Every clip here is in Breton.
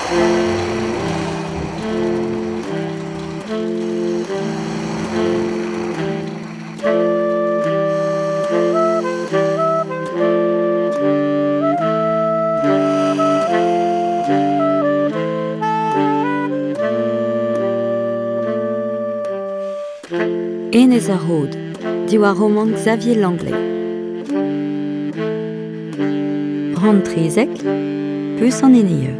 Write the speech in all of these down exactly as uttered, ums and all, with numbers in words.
Enez a Rhôde, diwar roman Xavier Langlais. Rand trezek, peus an enezeu.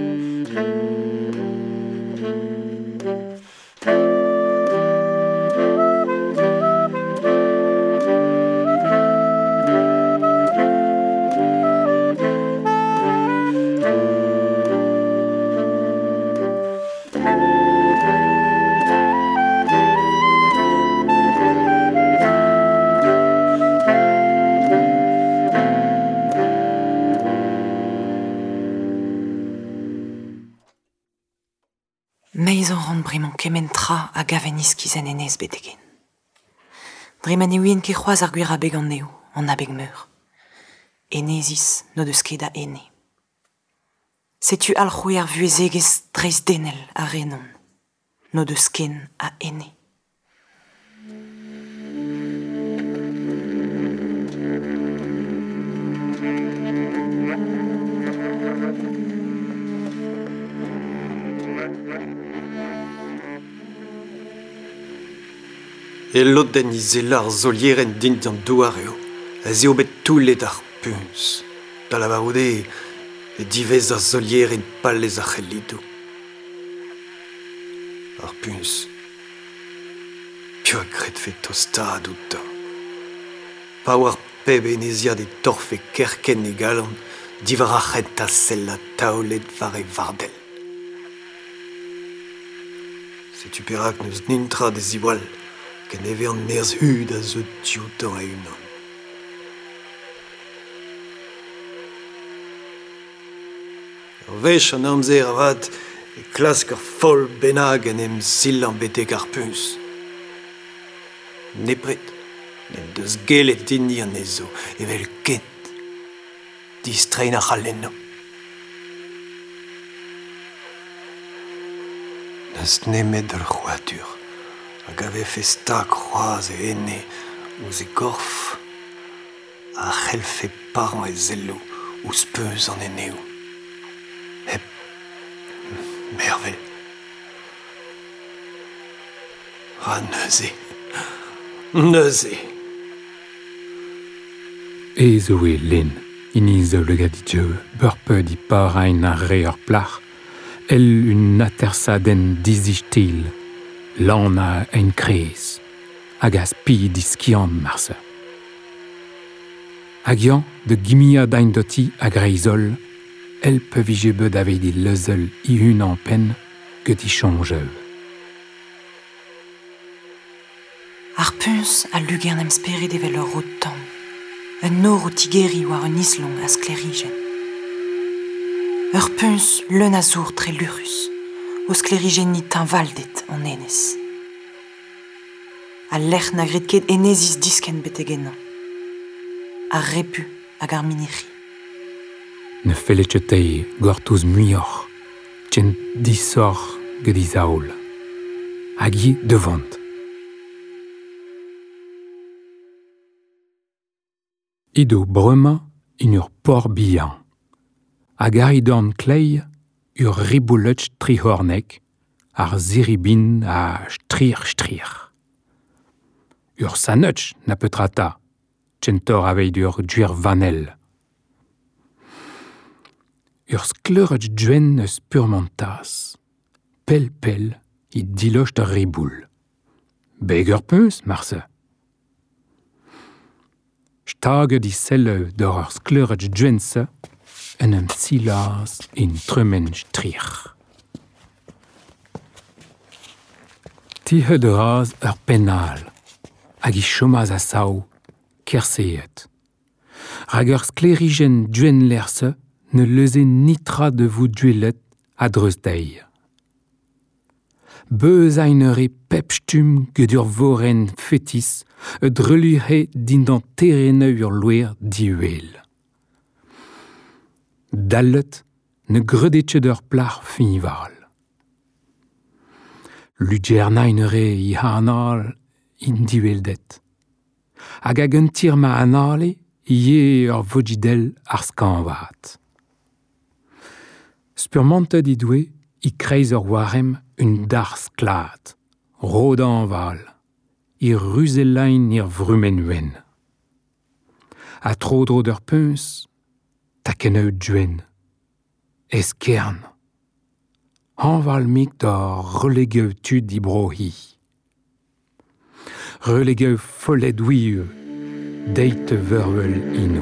Meiz an ran bremañ kemen tra a gavennis kizen enez betegen. Dreman e ouien ket c'hoaz ar gwir a beg an neo, an abeg meur. Enezis no deus ket da ene. Setu al c'houer vuezegez dreiz denel a renon, no deus ken a ene. E lot den izelar zolieren din d'an douar eo, a zeo bet toulet ar puñs. Da la baroude, e divez ar zolieren pallez ar c'hellidou. Ar puñs. Pio a gret fe tostad out da. Pa war peb eneziad e torfe kerken e galan, divar a c'het a sell a taolet var e vardel. Setu perak neus nintra de ziwal, ken eve an merz hud a zo diotan a unan. Ar vech an amzer avad e klask ar fol benag en em sil an betek ar puñs. Nepret, n'en deus gelet dini an ezo, evel ket, distrein ar c'halenno. Neus nemet ul c'hoadur. Hag ave festa kroaz e ene ouz e gorf a c'helfe paran e zello ouz peus an eneo. Hep, mervel. Ah, neuze. Neuze. Ezo e len, iniz o legadidjeu, beurpe di parain ar re ur plach, el un atersaden dizistil, lan a ein krez, hag a spi diskian marse. Hagian, de gimia dain doti a greizol, el pe vije beud ave di leuzel i hun an pen ket i chonjeu. Ar puñs a lugen em spered evel ur rod tamm. Un nor o tigeri war un islong a sklerigen. Ur puñs leun a zour tre lurus, o sklerigen ni tinvaldet an enez. A lec'h na gret ket enezis disken betegennan. A repu hag ar miniri. Ne feletchetei gortouz muioc'h, tchen disor gant izaoul. Hag i devant. Ido brema in ur por bihan. Hag aridorn klei ur riboulutch trihornek, ar ziribin a strir-strir. Ur sanutch na peutrata, tchentor aveit ur duir vanel. Ur skleurutch duen eus purmantas. Pel-pel, i dilocht ar riboul. Beg ur peus, marse. Staget i selle d'or ur skleurutch duense, en em silaz in tremen strir. Tihe de raz ur penal, hag i chomaz a sao, kerseet. Rag ur sklerigen duen lerse, ne leuze nitra de vou duelet a dreustei. Beuz ein eur e pepstum gant ur voren fetis, e dreluhe din d'an terene ur loer diuel. Dallet ne gredetje d'ur plar finival. Lugernainere i hanal in diveldet. Hag hag un tir ma anale ie ur vodidel ar skanvat. Spurmantet i doue i kreiz ur warem un dars klad, rodan val, i ruselain ir vrumen wen. A trodro d'ur peus, takeneu djuen, eskern. Anval mik d'ar relegeu tud i brohi. Relegeu follet ouiu, deite vervel ino.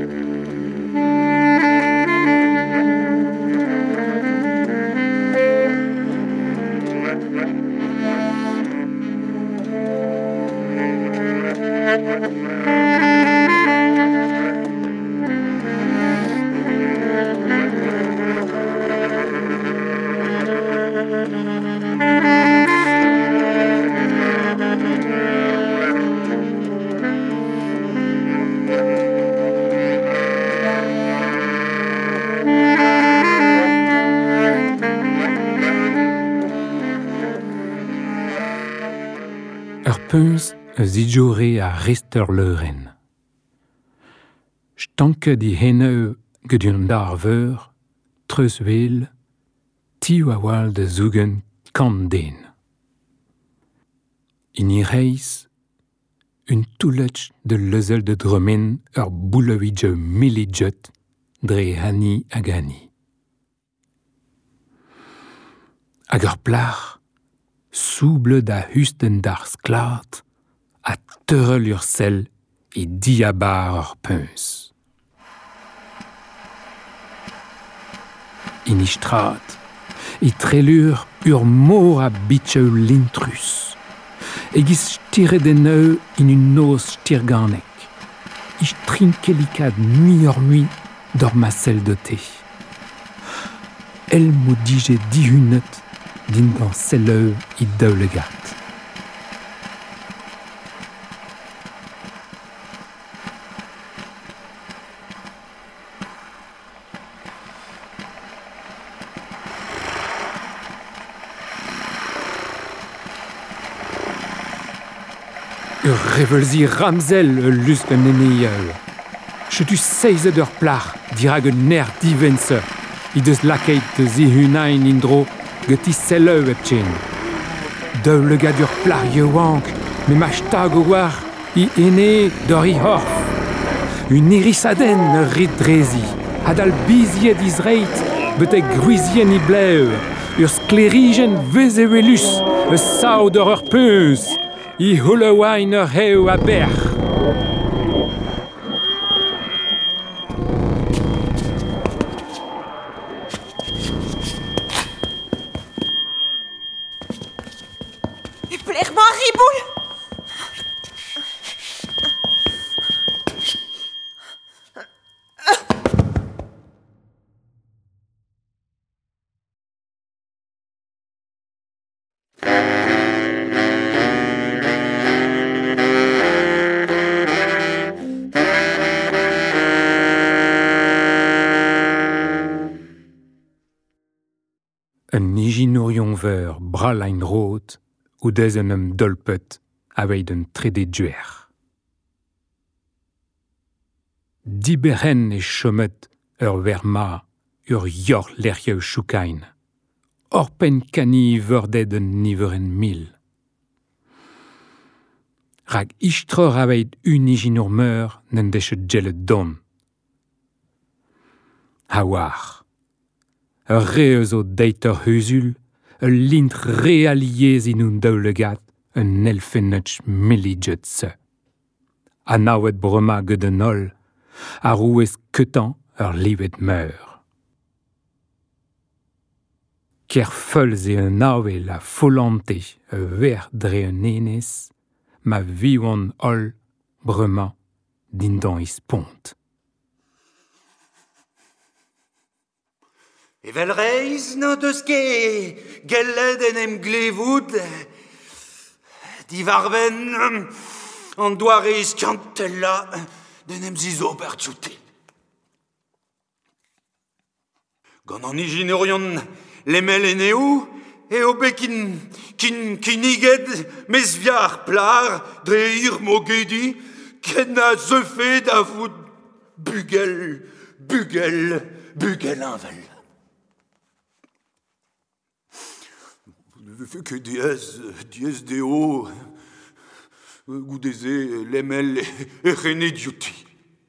Ur peus eus ijore a rester leuren. Stanket i henneu gant un dar veur, treus vel, tiu a wal de zougen kant den. In i reiz, un touletch de leuzel de dromen ur boulevige milidjet dre hani hag hani. Hag ur plar, souble da husten d'ar sklad, a teurel ur sel e diabar ur peus. In i strad, e trelur ur mor a bitcheu l'intrus. Egiz stire deneu in un noz stirganek. I strinkelikad mui ur mui d'or masel de te. El mo dije dihunet din gant selleu i daoulegat. Ur revelzi ramzel lusk an eneieu. Chetu seizet ur plar dirag un ner divense. I deus lakeit de zihunain indro get i selleu epchen. Daoulegad ur plar yeouank, me ma stag o war i ene d'or i horf. Un irisaden rit drezi, had al biziet izreit, betek gruizien i bleu, ur sklerigen vezevelus, eus sao d'or ur peus. I hullewain ur heu a berch. E plerman riboul! Un nijinourion veur bralain rot ou dez un em dolpet aveit un trede duer. Diberen e chomet ur verma ur yor leriev choukain. Orpen kani vordet un niveren mil. Rag istror aveit un nijinour meur n'en deche gellet don. Ha war. Ur reeus o deit ur huzul, ur lint realiez in un daoulegat, un elfenetch milidjet se. A naouet brema gant un ol, a rouez keutan ur livet meur. Ker feulz e un avel a folante e ver dre un enez, ma viwan ol brema dindan is pont. Evel reiz no deus ket gellet en em glevout, divarben an doarez kantella den em zizo bertioute. Gant an iginorion lemel eneo, eo bet kin, kin, kin iged mes viar plar dre ir mogedi, ken a zeufe da vout bugel, bugel, bugel invel. Ne fait que dièse, dièse deo, goudeze lemel et rené diouti.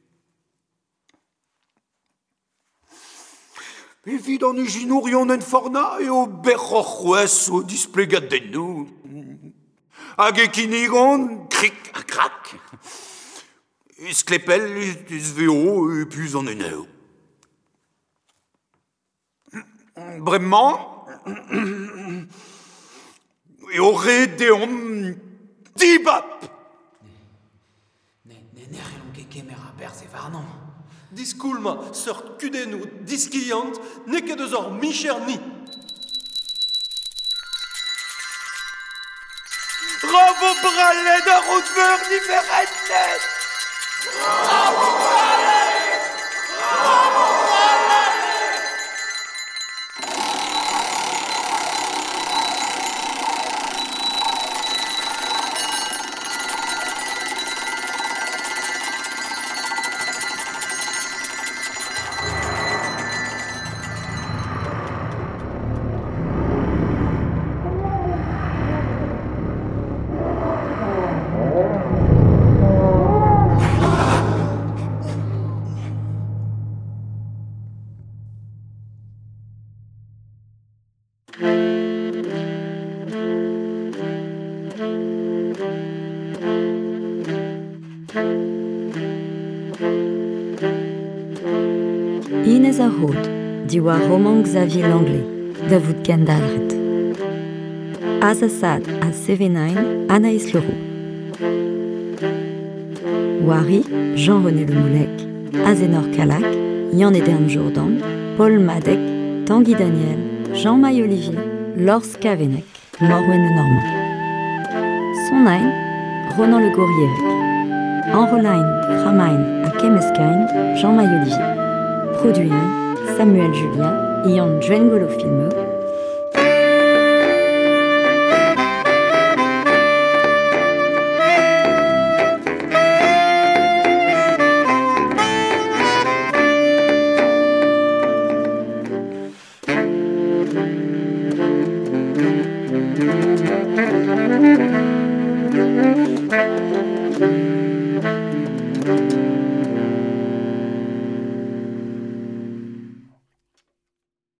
Evid an uginourion en forna e o berroc'houez o displegat dennou. Hag e kinigon, krik a krak. E sklepel e sveo e pus an eneo. Bremañ, e o re deom dibap. Ne, ne, ne reon ket kemer a berz e varnon. Diskoulma, seurt kudennoù diskiant, ne ket eus or micher ni. Bravo bralet a rotveur diferent net. Bravo bralet! Bravo bralet! Inez a Rhod, diwar roman Xavier Langlais, da vout kendalret. Az a sad a sevenain Anaïs Leroux. Wari, Jean-René Lemoulec, Azénor Calac, Yann Edern Jourdan, Paul Madec, Tanguy Daniel, Jean-Maille Olivier, Lors Cavenec, Morwen Le Normand. Sonain, Ronan Le Gourierec. Enrolain, Framain a Kemeskain, Jean-Maille Olivier. Produit Samuel Julien, Ian Djengolo Filmeux,